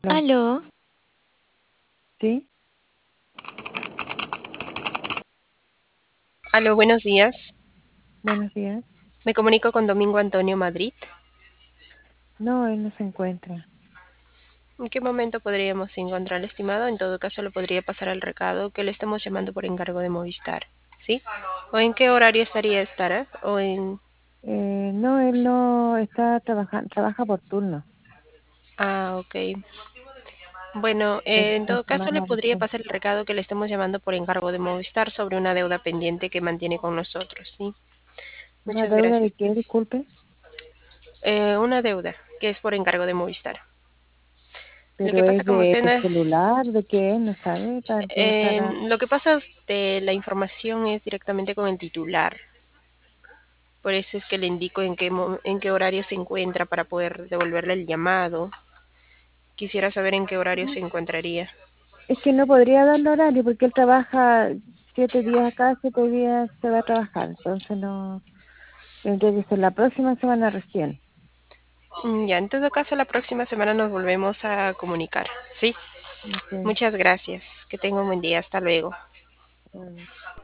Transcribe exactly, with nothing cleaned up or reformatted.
Aló, Aló, sí, Aló, buenos días. buenos días. Me comunico con Domingo Antonio Madrid. No, él no se encuentra. ¿En qué momento podríamos encontrar al estimado? En todo caso, le podría pasar el recado que le estamos llamando por encargo de Movistar. ¿Sí? ¿O en qué horario estaría estar? eh? ¿O en... Eh, no, él no está trabajando, trabaja por turno. Ah, ok. Bueno, Es eh, en una todo caso, le semana podría recién. pasar el recado que le estamos llamando por encargo de Movistar sobre una deuda pendiente que mantiene con nosotros. ¿Sí? ¿Una Muchas deuda de gracias. qué? Disculpe. Eh, una deuda que es por encargo de Movistar. Lo que ¿Pero pasa es como de usted no es... celular? ¿De qué es? ¿No sabe? Para empezar Eh, a... lo que pasa es que la información es directamente con el titular. Por eso es que le indico en qué, mo- en qué horario se encuentra para poder devolverle el llamado. Quisiera saber en qué horario se encontraría. Es que no podría darle horario porque él trabaja siete días acá, siete días se va a trabajar. Entonces no, tendría que ser la próxima semana recién. Mm, Ya, en todo caso, la próxima semana nos volvemos a comunicar. Sí, Ok. muchas gracias. Que tenga un buen día. Hasta luego. Mm.